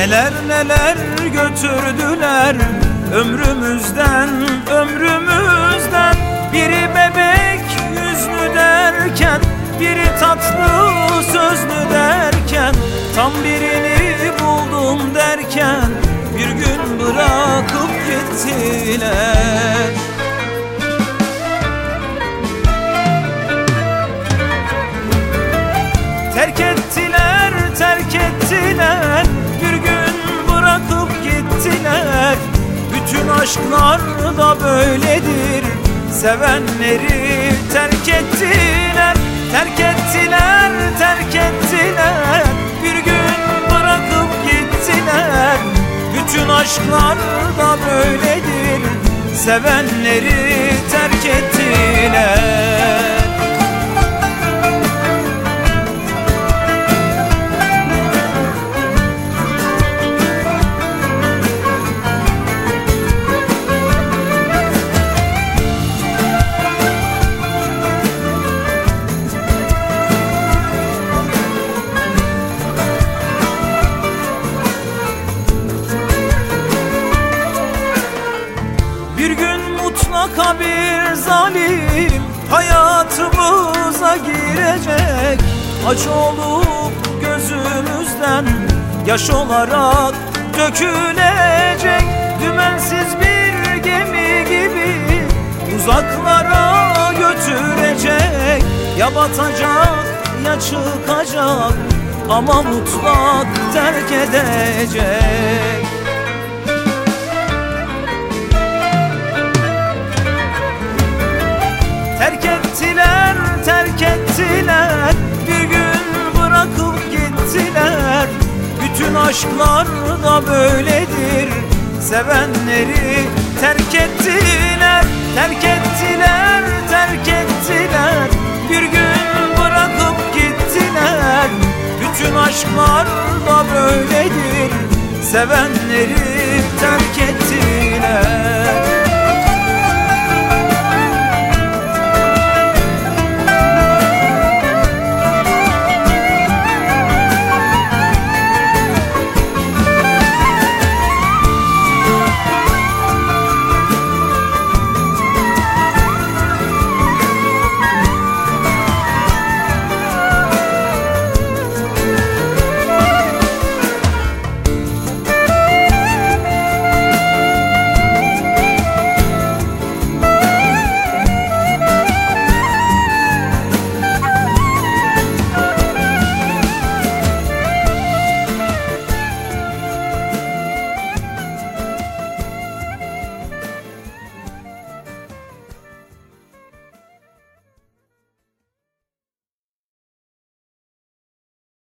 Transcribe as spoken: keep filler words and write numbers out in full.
Neler neler götürdüler ömrümüzden, ömrümüzden. Biri bebek yüzlü derken, biri tatlı sözlü derken, tam birini buldum derken bir gün bırakıp gittiler. Terk ettiler, terk ettiler, bir gün bırakıp gittiler. Bütün aşklar da böyledir, sevenleri terk ettiler. Terk ettiler, terk ettiler, bir gün bırakıp gittiler. Bütün aşklar da böyledir, sevenleri terk ettiler. Bir gün mutlaka bir zalim hayatımıza girecek. Acı olup gözümüzden yaş olarak dökülecek. Dümensiz bir gemi gibi uzaklara götürecek. Ya batacak ya çıkacak ama mutlak terk edecek. Terk ettiler, terk ettiler, bir gün bırakıp gittiler. Bütün aşklar da böyledir, sevenleri terk ettiler. Terk ettiler, terk ettiler, bir gün bırakıp gittiler. Bütün aşklar da böyledir, sevenleri terk ettiler.